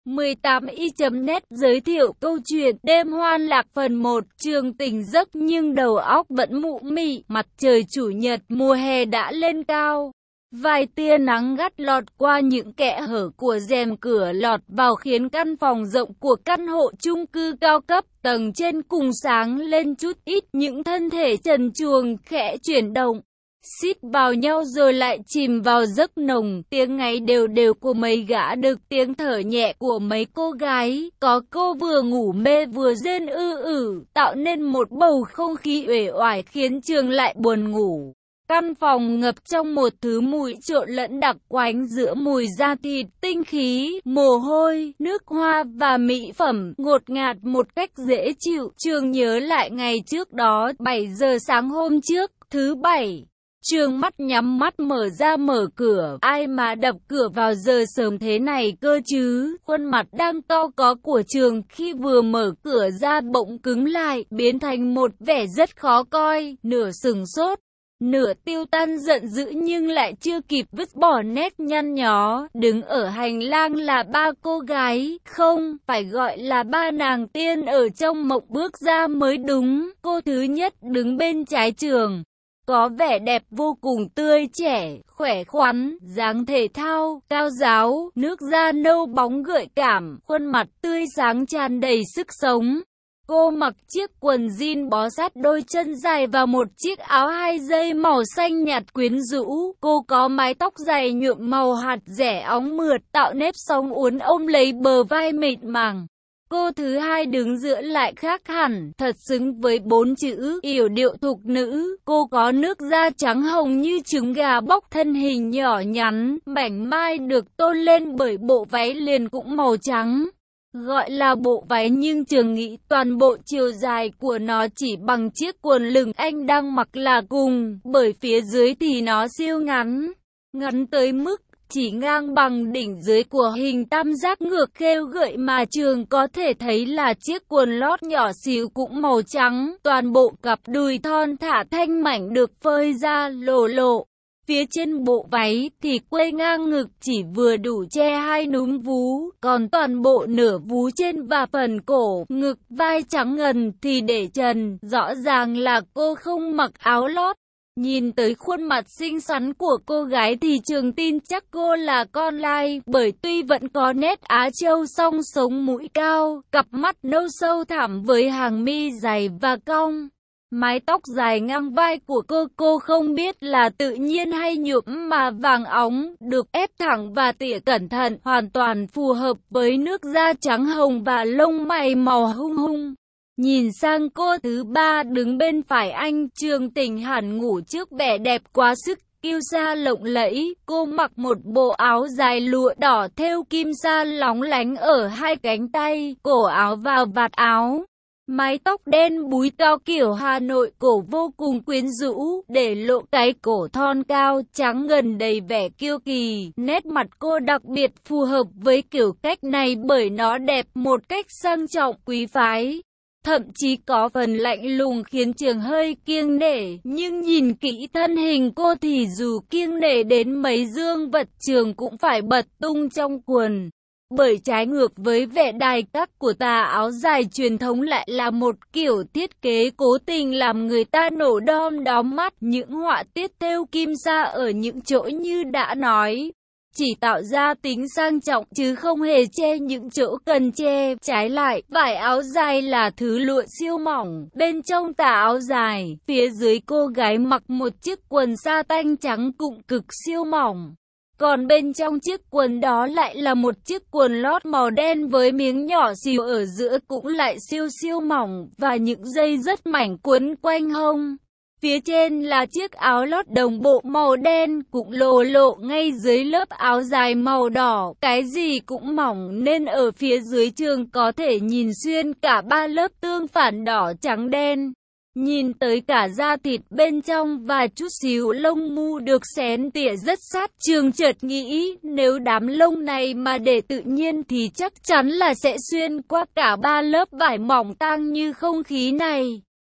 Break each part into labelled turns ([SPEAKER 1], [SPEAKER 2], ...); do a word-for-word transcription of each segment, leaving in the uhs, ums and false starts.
[SPEAKER 1] mười tám y chấm net giới thiệu câu chuyện Đêm Hoan Lạc phần một. Trường tỉnh giấc nhưng đầu óc vẫn mụ mị. Mặt trời chủ nhật mùa hè đã lên cao. Vài tia nắng gắt lọt qua những kẽ hở của rèm cửa lọt vào khiến căn phòng rộng của căn hộ chung cư cao cấp tầng trên cùng sáng lên chút ít. Những thân thể trần truồng khẽ chuyển động, xít vào nhau rồi lại chìm vào giấc nồng. Tiếng ngáy đều đều của mấy gã đực, tiếng thở nhẹ của mấy cô gái. Có cô vừa ngủ mê vừa rên ư ử, tạo nên một bầu không khí uể oải khiến Trường lại buồn ngủ. Căn phòng ngập trong một thứ mùi trộn lẫn đặc quánh giữa mùi da thịt, tinh khí, mồ hôi, nước hoa và mỹ phẩm, ngột ngạt một cách dễ chịu. Trường nhớ lại ngày trước đó, bảy giờ sáng hôm trước, thứ bảy. Trường mắt nhắm mắt mở ra mở cửa, ai mà đập cửa vào giờ sớm thế này cơ chứ. Khuôn mặt đang cau có của Trường khi vừa mở cửa ra bỗng cứng lại, biến thành một vẻ rất khó coi, nửa sừng sốt, nửa tiêu tan giận dữ nhưng lại chưa kịp vứt bỏ nét nhăn nhó. Đứng ở hành lang là ba cô gái, không, phải gọi là ba nàng tiên ở trong mộng bước ra mới đúng. Cô thứ nhất đứng bên trái Trường, có vẻ đẹp vô cùng tươi trẻ, khỏe khoắn, dáng thể thao, cao ráo, nước da nâu bóng gợi cảm, khuôn mặt tươi sáng tràn đầy sức sống. Cô mặc chiếc quần jean bó sát đôi chân dài và một chiếc áo hai dây màu xanh nhạt quyến rũ. Cô có mái tóc dài nhuộm màu hạt rẻ óng mượt, tạo nếp sóng uốn ôm lấy bờ vai mịn màng. Cô thứ hai đứng giữa lại khác hẳn, thật xứng với bốn chữ yểu điệu thục nữ. Cô có nước da trắng hồng như trứng gà bóc, thân hình nhỏ nhắn, mảnh mai được tôn lên bởi bộ váy liền cũng màu trắng. Gọi là bộ váy nhưng Trường nghĩ toàn bộ chiều dài của nó chỉ bằng chiếc quần lửng anh đang mặc là cùng, bởi phía dưới thì nó siêu ngắn, ngắn tới mức chỉ ngang bằng đỉnh dưới của hình tam giác ngược khêu gợi mà Trường có thể thấy là chiếc quần lót nhỏ xíu cũng màu trắng. Toàn bộ cặp đùi thon thả thanh mảnh được phơi ra lồ lộ. Phía trên bộ váy thì quây ngang ngực chỉ vừa đủ che hai núm vú, còn toàn bộ nửa vú trên và phần cổ, ngực, vai trắng ngần thì để trần. Rõ ràng là cô không mặc áo lót. Nhìn tới khuôn mặt xinh xắn của cô gái thì Trường tin chắc cô là con lai, bởi tuy vẫn có nét Á Châu song sống mũi cao, cặp mắt nâu sâu thẳm với hàng mi dày và cong. Mái tóc dài ngang vai của cô cô không biết là tự nhiên hay nhuộm mà vàng óng, được ép thẳng và tỉa cẩn thận, hoàn toàn phù hợp với nước da trắng hồng và lông mày màu hung hung. Nhìn sang cô thứ ba đứng bên phải anh, Trường tỉnh hẳn ngủ trước vẻ đẹp quá sức kiêu sa lộng lẫy. Cô mặc một bộ áo dài lụa đỏ thêu kim sa lóng lánh ở hai cánh tay, cổ áo vào vạt áo. Mái tóc đen búi cao kiểu Hà Nội cổ vô cùng quyến rũ, để lộ cái cổ thon cao, trắng ngần đầy vẻ kiêu kỳ. Nét mặt cô đặc biệt phù hợp với kiểu cách này bởi nó đẹp một cách sang trọng quý phái. Thậm chí có phần lạnh lùng khiến Trường hơi kiêng nể, nhưng nhìn kỹ thân hình cô thì dù kiêng nể đến mấy dương vật Trường cũng phải bật tung trong quần. Bởi trái ngược với vẻ đài các của tà áo dài truyền thống lại là một kiểu thiết kế cố tình làm người ta nổ đom đóm mắt. Những họa tiết thêu kim sa ở những chỗ như đã nói, chỉ tạo ra tính sang trọng chứ không hề che những chỗ cần che. Trái lại, vải áo dài là thứ lụa siêu mỏng, bên trong tà áo dài, phía dưới cô gái mặc một chiếc quần sa tanh trắng cũng cực siêu mỏng. Còn bên trong chiếc quần đó lại là một chiếc quần lót màu đen với miếng nhỏ xíu ở giữa cũng lại siêu siêu mỏng và những dây rất mảnh quấn quanh hông. Phía trên là chiếc áo lót đồng bộ màu đen cũng lồ lộ ngay dưới lớp áo dài màu đỏ. Cái gì cũng mỏng nên ở phía dưới Trường có thể nhìn xuyên cả ba lớp tương phản đỏ trắng đen. Nhìn tới cả da thịt bên trong và chút xíu lông mu được xén tỉa rất sát, Trường chợt nghĩ nếu đám lông này mà để tự nhiên thì chắc chắn là sẽ xuyên qua cả ba lớp vải mỏng tang như không khí này.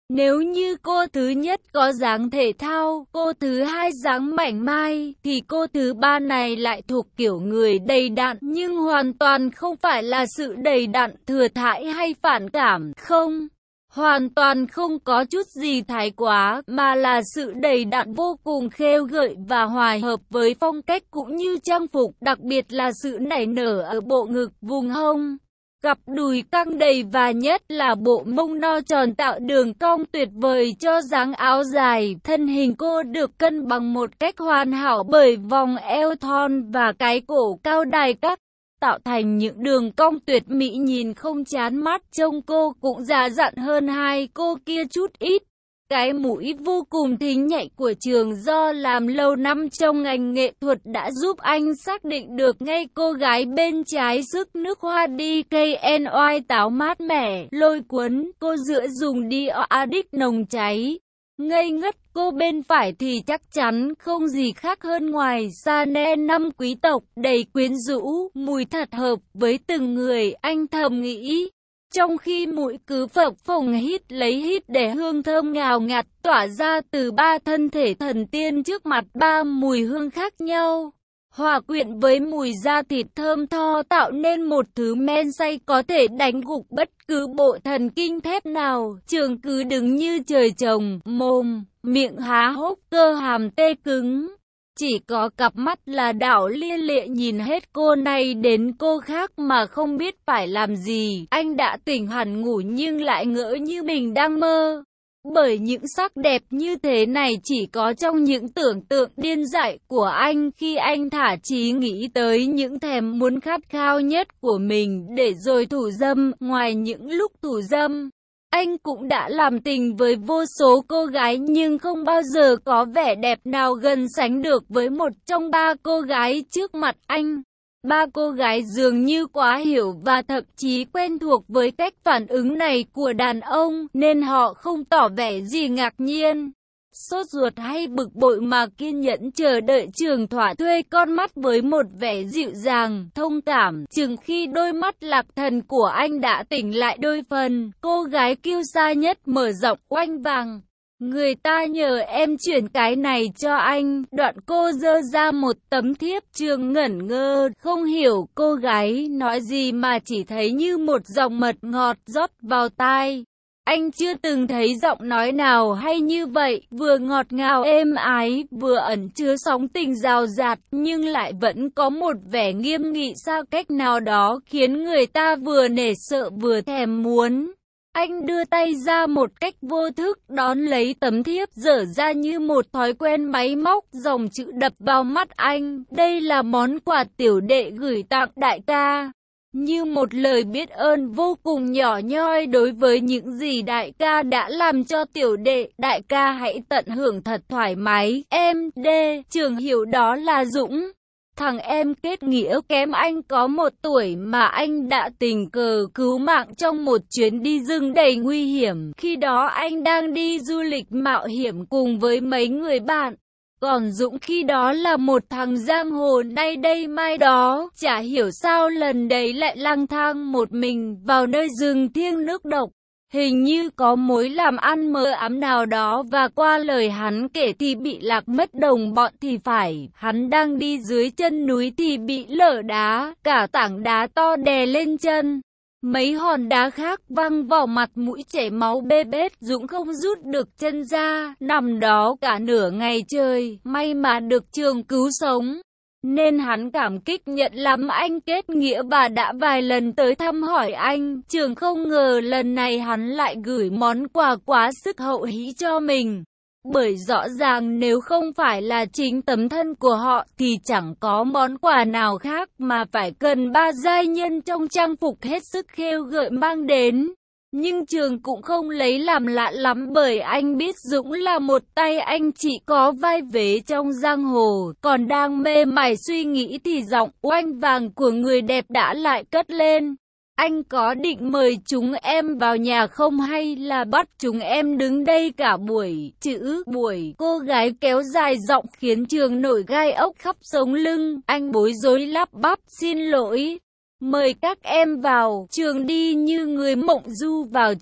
[SPEAKER 1] Nếu như cô thứ nhất có dáng thể thao, cô thứ hai dáng mảnh mai, thì cô thứ ba này lại thuộc kiểu người đầy đặn, nhưng hoàn toàn không phải là sự đầy đặn thừa thãi hay phản cảm, không. Hoàn toàn không có chút gì thái quá, mà là sự đầy đặn vô cùng khêu gợi và hòa hợp với phong cách cũng như trang phục, đặc biệt là sự nảy nở ở bộ ngực, vùng hông. Cặp đùi căng đầy và nhất là bộ mông no tròn tạo đường cong tuyệt vời cho dáng áo dài. Thân hình cô được cân bằng một cách hoàn hảo bởi vòng eo thon và cái cổ cao đài cắt, tạo thành những đường cong tuyệt mỹ nhìn không chán mắt. Trông cô cũng già dặn hơn hai cô kia chút ít. Cái mũi vô cùng thính nhạy của Trường do làm lâu năm trong ngành nghệ thuật đã giúp anh xác định được ngay cô gái bên trái sức nước hoa đê ca en i táo mát mẻ, lôi cuốn, cô giữa dùng Dior Addict nồng cháy. Ngây ngất, cô bên phải thì chắc chắn không gì khác hơn ngoài Chanel năm quý tộc, đầy quyến rũ, mùi thật hợp với từng người, anh thầm nghĩ. Trong khi mũi cứ phập phồng hít lấy hít để hương thơm ngào ngạt tỏa ra từ ba thân thể thần tiên trước mặt, ba mùi hương khác nhau, hòa quyện với mùi da thịt thơm tho tạo nên một thứ men say có thể đánh gục bất cứ bộ thần kinh thép nào. Trường cứ đứng như trời trồng, mồm, miệng há hốc, cơ hàm tê cứng. Chỉ có cặp mắt là đảo lia lịa nhìn hết cô này đến cô khác mà không biết phải làm gì. Anh đã tỉnh hẳn ngủ nhưng lại ngỡ như mình đang mơ. Bởi những sắc đẹp như thế này chỉ có trong những tưởng tượng điên dại của anh khi anh thả chí nghĩ tới những thèm muốn khát khao nhất của mình để rồi thủ dâm. Ngoài những lúc thủ dâm, anh cũng đã làm tình với vô số cô gái nhưng không bao giờ có vẻ đẹp nào gần sánh được với một trong ba cô gái trước mặt anh. Ba cô gái dường như quá hiểu và thậm chí quen thuộc với cách phản ứng này của đàn ông, nên họ không tỏ vẻ gì ngạc nhiên, sốt ruột hay bực bội mà kiên nhẫn chờ đợi Trường thỏa thuê con mắt với một vẻ dịu dàng, thông cảm. Chừng khi đôi mắt lạc thần của anh đã tỉnh lại đôi phần, cô gái kiêu sa nhất mở giọng oanh vàng. Người ta nhờ em chuyển cái này cho anh. Đoạn cô giơ ra một tấm thiếp. Trường ngẩn ngơ, không hiểu cô gái nói gì mà chỉ thấy như một dòng mật ngọt rót vào tai. Anh chưa từng thấy giọng nói nào hay như vậy, vừa ngọt ngào êm ái, vừa ẩn chứa sóng tình rào rạt, nhưng lại vẫn có một vẻ nghiêm nghị xa cách nào đó khiến người ta vừa nể sợ vừa thèm muốn. Anh đưa tay ra một cách vô thức đón lấy tấm thiếp, dở ra như một thói quen máy móc, dòng chữ đập vào mắt anh. Đây là món quà tiểu đệ gửi tặng đại ca. Như một lời biết ơn vô cùng nhỏ nhoi đối với những gì đại ca đã làm cho tiểu đệ. Đại ca hãy tận hưởng thật thoải mái. Em, đê, Trường hiểu đó là Dũng. Thằng em kết nghĩa kém anh có một tuổi mà anh đã tình cờ cứu mạng trong một chuyến đi rừng đầy nguy hiểm. Khi đó anh đang đi du lịch mạo hiểm cùng với mấy người bạn. Còn Dũng khi đó là một thằng giang hồ nay đây mai đó, chả hiểu sao lần đấy lại lang thang một mình vào nơi rừng thiêng nước độc. Hình như có mối làm ăn mờ ám nào đó và qua lời hắn kể thì bị lạc mất đồng bọn thì phải. Hắn đang đi dưới chân núi thì bị lở đá, cả tảng đá to đè lên chân. Mấy hòn đá khác văng vào mặt mũi chảy máu bê bết. Dũng không rút được chân ra, nằm đó cả nửa ngày trời, may mà được Trường cứu sống. Nên hắn cảm kích nhận lắm anh kết nghĩa và đã vài lần tới thăm hỏi anh. Trường không ngờ lần này hắn lại gửi món quà quá sức hậu hĩ cho mình. Bởi rõ ràng nếu không phải là chính tấm thân của họ thì chẳng có món quà nào khác mà phải cần ba giai nhân trong trang phục hết sức khêu gợi mang đến. Nhưng Trường cũng không lấy làm lạ lắm bởi anh biết Dũng là một tay anh chỉ có vai vế trong giang hồ. Còn đang mê mải suy nghĩ thì giọng oanh vàng của người đẹp đã lại cất lên. Anh có định mời chúng em vào nhà không hay là bắt chúng em đứng đây cả buổi? Chữ buổi cô gái kéo dài giọng khiến Trường nổi gai ốc khắp sống lưng. Anh bối rối lắp bắp xin lỗi. Mời các em vào. Trường đi như người mộng du vào trước,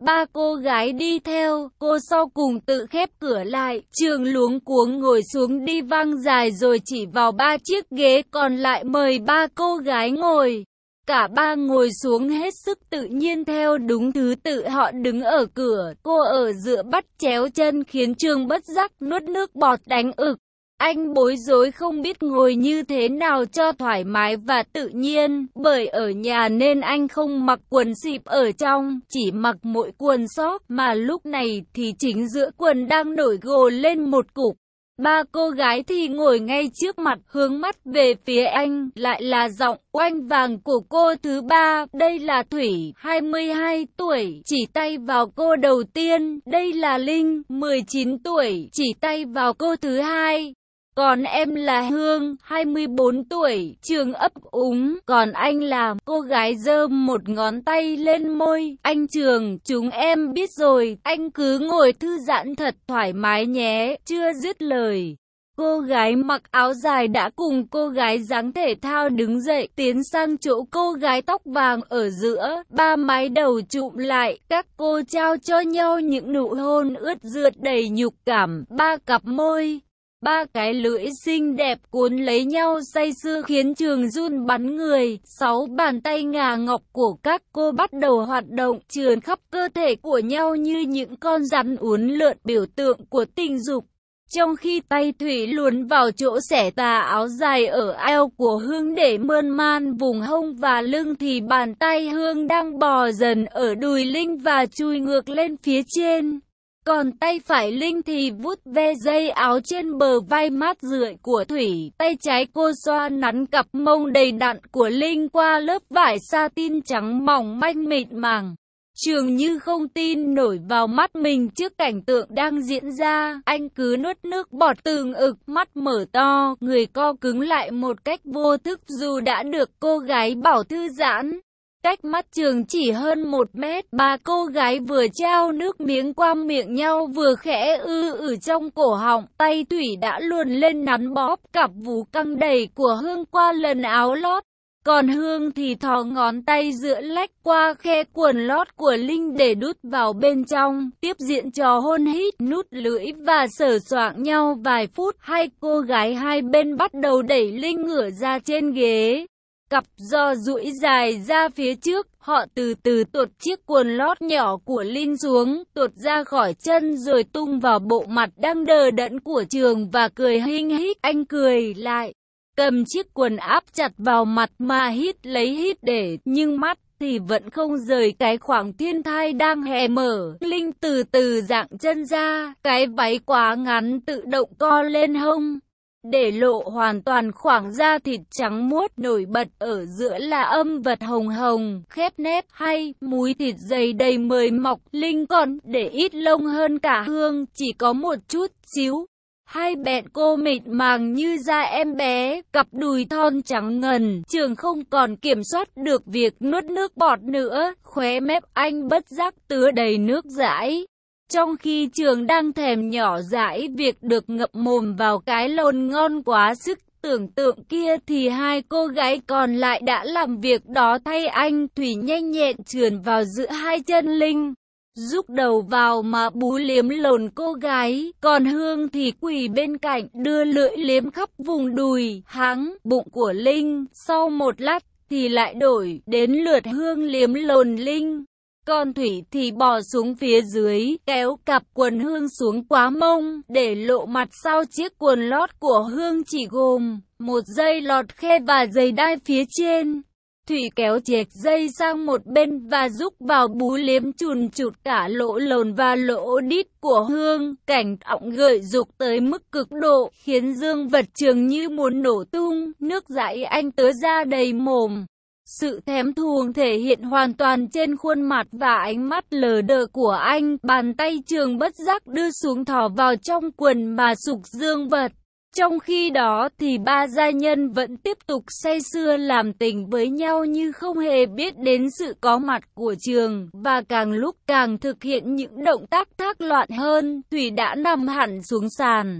[SPEAKER 1] ba cô gái đi theo, cô sau cùng tự khép cửa lại. Trường luống cuống ngồi xuống đi vang dài rồi chỉ vào ba chiếc ghế còn lại mời ba cô gái ngồi. Cả ba ngồi xuống hết sức tự nhiên theo đúng thứ tự, họ đứng ở cửa, cô ở giữa bắt chéo chân khiến Trường bất giác nuốt nước bọt đánh ực. Anh bối rối không biết ngồi như thế nào cho thoải mái và tự nhiên, bởi ở nhà nên anh không mặc quần xịp ở trong, chỉ mặc mỗi quần sóc, mà lúc này thì chính giữa quần đang nổi gồ lên một cục. Ba cô gái thì ngồi ngay trước mặt, hướng mắt về phía anh, lại là giọng oanh vàng của cô thứ ba. Đây là Thủy, hai mươi hai tuổi, chỉ tay vào cô đầu tiên. Đây là Linh, mười chín tuổi, chỉ tay vào cô thứ hai. Còn em là Hương, hai mươi bốn tuổi, Trường ấp úng. Còn anh là, cô gái giơ một ngón tay lên môi. Anh Trường, chúng em biết rồi, anh cứ ngồi thư giãn thật thoải mái nhé. Chưa dứt lời, cô gái mặc áo dài đã cùng cô gái dáng thể thao đứng dậy, tiến sang chỗ cô gái tóc vàng ở giữa. Ba mái đầu chụm lại, các cô trao cho nhau những nụ hôn ướt rượt đầy nhục cảm. Ba cặp môi, ba cái lưỡi xinh đẹp cuốn lấy nhau say sưa khiến Trường run bắn người. Sáu bàn tay ngà ngọc của các cô bắt đầu hoạt động, trườn khắp cơ thể của nhau như những con rắn uốn lượn, biểu tượng của tình dục. Trong khi tay Thủy luồn vào chỗ xẻ tà áo dài ở eo của Hương để mơn man vùng hông và lưng, thì bàn tay Hương đang bò dần ở đùi Linh và chui ngược lên phía trên. Còn tay phải Linh thì vuốt ve dây áo trên bờ vai mát rượi của Thủy. Tay trái cô xoa nắn cặp mông đầy đặn của Linh qua lớp vải satin trắng mỏng manh mịn màng. Trường như không tin nổi vào mắt mình trước cảnh tượng đang diễn ra. Anh cứ nuốt nước bọt từng ực, mắt mở to, người co cứng lại một cách vô thức dù đã được cô gái bảo thư giãn. Cách mắt Trường chỉ hơn một mét, ba cô gái vừa trao nước miếng qua miệng nhau vừa khẽ ư ử trong cổ họng. Tay Thủy đã luồn lên nắn bóp cặp vú căng đầy của Hương qua lần áo lót. Còn Hương thì thò ngón tay giữa lách qua khe quần lót của Linh để đút vào bên trong, tiếp diễn trò hôn hít, nút lưỡi và sờ soạng nhau vài phút. Hai cô gái hai bên bắt đầu đẩy Linh ngửa ra trên ghế. Cặp giò duỗi dài ra phía trước, họ từ từ tuột chiếc quần lót nhỏ của Linh xuống, tuột ra khỏi chân rồi tung vào bộ mặt đang đờ đẫn của Trường và cười hinh hích. Anh cười lại, cầm chiếc quần áp chặt vào mặt mà hít lấy hít để, nhưng mắt thì vẫn không rời cái khoảng thiên thai đang hé mở. Linh từ từ giãng chân ra, cái váy quá ngắn tự động co lên hông, để lộ hoàn toàn khoảng da thịt trắng muốt. Nổi bật ở giữa là âm vật hồng hồng, khép nép hay, múi thịt dày đầy mời mọc. Linh còn để ít lông hơn cả Hương, chỉ có một chút xíu. Hai bẹn cô mịn màng như da em bé, cặp đùi thon trắng ngần. Trường không còn kiểm soát được việc nuốt nước bọt nữa, khóe mép anh bất giác tứa đầy nước dãi. Trong khi Trường đang thèm nhỏ dãi việc được ngậm mồm vào cái lồn ngon quá sức tưởng tượng kia, thì hai cô gái còn lại đã làm việc đó thay anh. Thủy nhanh nhẹn trườn vào giữa hai chân Linh, rúc đầu vào mà bú liếm lồn cô gái, còn Hương thì quỳ bên cạnh đưa lưỡi liếm khắp vùng đùi, háng, bụng của Linh. Sau một lát thì lại đổi đến lượt Hương liếm lồn Linh. Còn Thủy thì bò xuống phía dưới, kéo cặp quần Hương xuống quá mông, để lộ mặt sau chiếc quần lót của Hương chỉ gồm một dây lọt khe và dây đai phía trên. Thủy kéo chệch dây sang một bên và rúc vào bú liếm chùn chụt cả lỗ lồn và lỗ đít của Hương. Cảnh ọng gợi dục tới mức cực độ, khiến dương vật Trường như muốn nổ tung, nước dãi anh tứa ra đầy mồm. Sự thèm thuồng thể hiện hoàn toàn trên khuôn mặt và ánh mắt lờ đờ của anh. Bàn tay Trường bất giác đưa xuống thò vào trong quần mà sục dương vật. Trong khi đó thì ba gia nhân vẫn tiếp tục say sưa làm tình với nhau như không hề biết đến sự có mặt của Trường, và càng lúc càng thực hiện những động tác thác loạn hơn. Thủy đã nằm hẳn xuống sàn,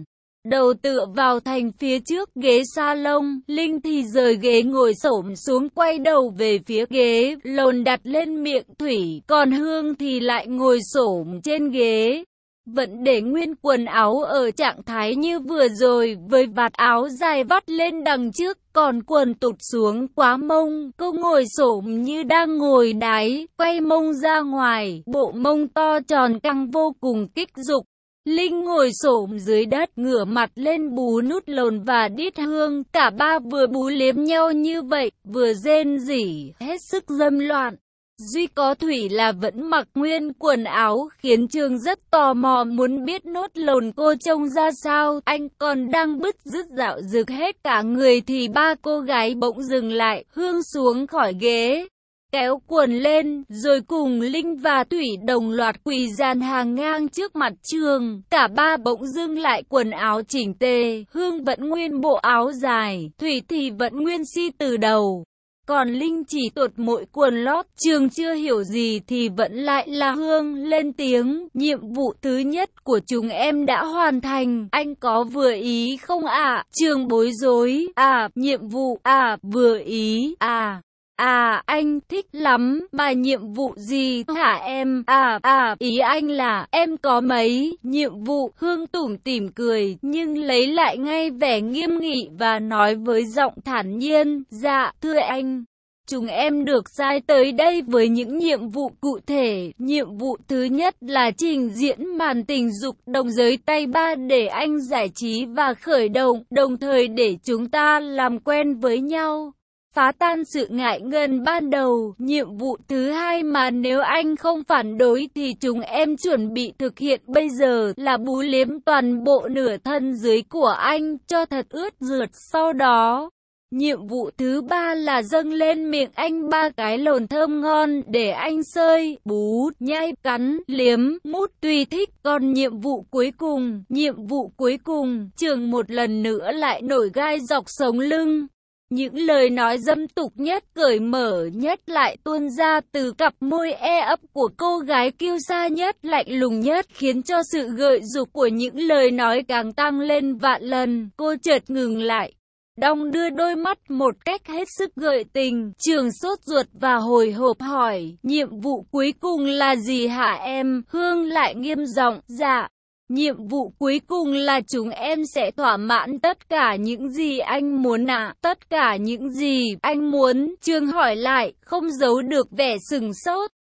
[SPEAKER 1] đầu tựa vào thành phía trước ghế salon, Linh thì rời ghế ngồi xổm xuống quay đầu về phía ghế, lồn đặt lên miệng thủy, còn Hương thì lại ngồi xổm trên ghế. Vẫn để nguyên quần áo ở trạng thái như vừa rồi, với vạt áo dài vắt lên đằng trước, còn quần tụt xuống quá mông. Cô ngồi xổm như đang ngồi đáy, quay mông ra ngoài, bộ mông to tròn căng vô cùng kích dục. Linh ngồi xổm dưới đất, ngửa mặt lên bú nút lồn và đít Hương, cả ba vừa bú liếm nhau như vậy, vừa rên rỉ, hết sức dâm loạn. Duy có Thủy là vẫn mặc nguyên quần áo, khiến Trương rất tò mò muốn biết nốt lồn cô trông ra sao. Anh còn đang bứt rứt dạo dực hết cả người thì ba cô gái bỗng dừng lại, Hương xuống khỏi ghế, kéo quần lên, rồi cùng Linh và Thủy đồng loạt quỳ dàn hàng ngang trước mặt Trương. Cả ba bỗng dưng lại quần áo chỉnh tề, Hương vẫn nguyên bộ áo dài, Thủy thì vẫn nguyên si từ đầu. Còn Linh chỉ tuột mỗi quần lót. Trương chưa hiểu gì thì vẫn lại là Hương lên tiếng. Nhiệm vụ thứ nhất của chúng em đã hoàn thành. Anh có vừa ý không ạ? À? Trương bối rối. À, nhiệm vụ. À, vừa ý. À. À, anh thích lắm, mà nhiệm vụ gì hả em? À, à, ý anh là em có mấy nhiệm vụ. Hương tủm tỉm cười, nhưng lấy lại ngay vẻ nghiêm nghị và nói với giọng thản nhiên, dạ, thưa anh. Chúng em được sai tới đây với những nhiệm vụ cụ thể. Nhiệm vụ thứ nhất là trình diễn màn tình dục đồng giới tay ba để anh giải trí và khởi động, đồng thời để chúng ta làm quen với nhau, phá tan sự ngại ngần ban đầu. Nhiệm vụ thứ hai mà nếu anh không phản đối thì chúng em chuẩn bị thực hiện bây giờ là bú liếm toàn bộ nửa thân dưới của anh cho thật ướt rượt. Sau đó, nhiệm vụ thứ ba là dâng lên miệng anh ba cái lồn thơm ngon để anh sơi, bú, nhai, cắn, liếm, mút tùy thích. Còn nhiệm vụ cuối cùng, nhiệm vụ cuối cùng, Trường một lần nữa lại nổi gai dọc sống lưng. Những lời nói dâm tục nhất, cởi mở nhất lại tuôn ra từ cặp môi e ấp của cô gái kiêu sa nhất, lạnh lùng nhất, khiến cho sự gợi dục của những lời nói càng tăng lên vạn lần. Cô chợt ngừng lại, đong đưa đôi mắt một cách hết sức gợi tình. Trường sốt ruột và hồi hộp hỏi, nhiệm vụ cuối cùng là gì hả em? Hương lại nghiêm giọng, dạ. Nhiệm vụ cuối cùng là chúng em sẽ thỏa mãn tất cả những gì anh muốn ạ. À? Tất cả những gì anh muốn? Trương hỏi lại, không giấu được vẻ sừng sốt.